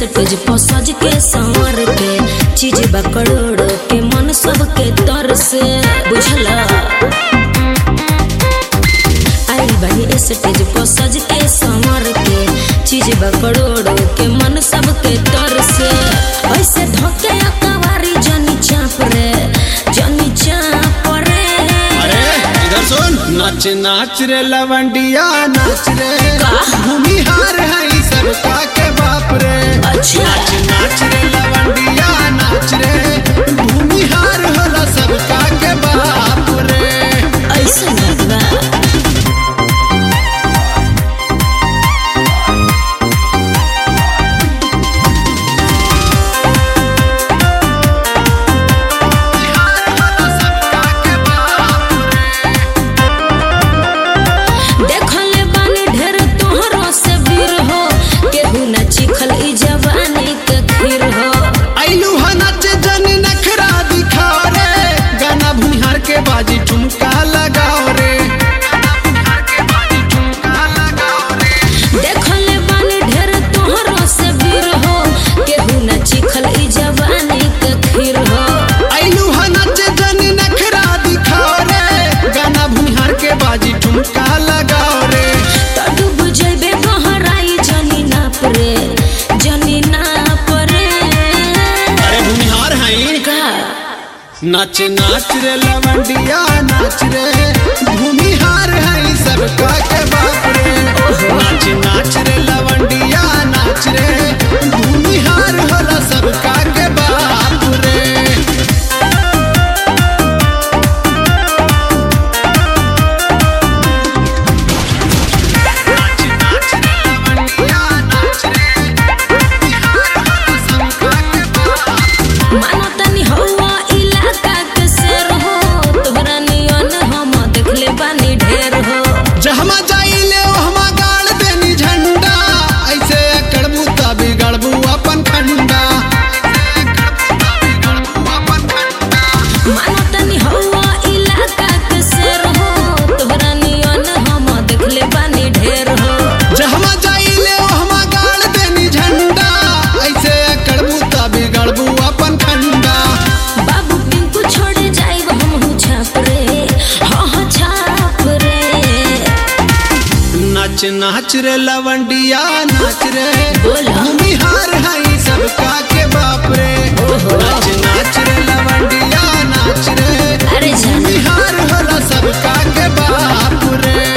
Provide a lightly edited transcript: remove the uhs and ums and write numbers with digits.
Stage पर सज के संवर के चीज बा करोड़ के मन सबके तर से बुझला। आई बनी स्टेज पर सज के संवर के चीज बा करोड़ के मन सबके तर से ऐसे धोके अकवारी जनी चाप रे जनी चाप रे। अरे इधर सुन नाच नाच रे लवंडिया नाच रे भूमिहार है सबका के बाप रे। अच्छा नाच नाच रे लवंडिया नाच रे भूमिहार होला सबका के बाप रे। ऐसा लगवा बाजी ठुमका लगाओ रे देखले बानी ढेर तोहरो से वीर हो केहू न चिखल ई जवानी के खीर हो। आइलू ह नच जनी नखरा दिखाओ रे गाना भुहार के बाजी ठुमका लगाओ रे। त डूब जइबे गहराई जनी ना परे जनी ना परे। अरे भुहार है का नाच नाच रे लवंडिया नाच रे भूमिहार है सबका के बाप रे। नाच नाच रे लवंडिया नाच रे भूमिहार होला सबका के बाप रे। मानो तनी हवा इलाका के शेर हो तोहरा नियन हम देखले बानी ढेर हो। जहमा जाइले ओहमा गाड़ देनी झंडा ऐसे कड़बू ता बिगड़बू अपन खंडा। मानो तनी हवा इलाका के शेर हो तोहरा नियन हम देखले बानी ढेर हो। जहमा जाइले ओहमा गाड़ देनी झंडा ऐसे कड़बू ता बिगड़बू अपन खंडा। बाबू पिंकू छोड़े जाइब हमहू छाप रे हाँ छाप रे। नाच नाच रे लवंडिया नाच रे बोला। भूमिहार है सबका के बाप रे। नाच नाच रे लवंडिया नाच रे अरे जान भूमिहार होला सबका के बाप रे।